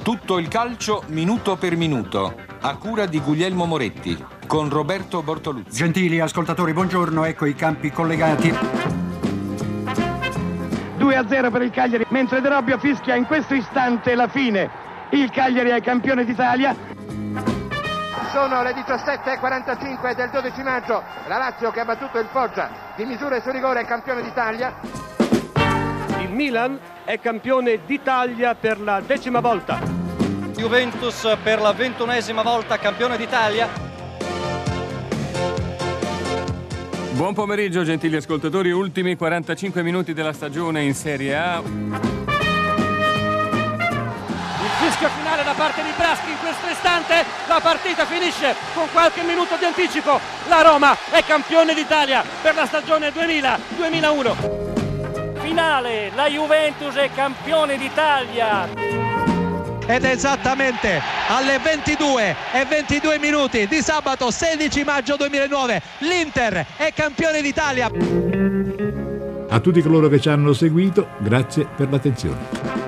Tutto il calcio minuto per minuto, a cura di Guglielmo Moretti, con Roberto Bortoluzzi. Gentili ascoltatori, buongiorno, ecco i campi collegati. 2-0 per il Cagliari, mentre De Robbio fischia in questo istante la fine. Il Cagliari è campione d'Italia. Sono le 17:45 del 12 maggio, la Lazio che ha battuto il Foggia di misure su rigore è campione d'Italia. Il Milan è campione d'Italia per la 10ª volta. Juventus per la 21ª volta campione d'Italia. Buon pomeriggio gentili ascoltatori, ultimi 45 minuti della stagione in Serie A. Il fischio finale da parte di Braschi in questo istante, la partita finisce con qualche minuto di anticipo. La Roma è campione d'Italia per la stagione 2000-2001. Finale, la Juventus è campione d'Italia. Ed esattamente alle 22:22 minuti di sabato 16 maggio 2009 l'Inter è campione d'Italia. A tutti coloro che ci hanno seguito, grazie per l'attenzione.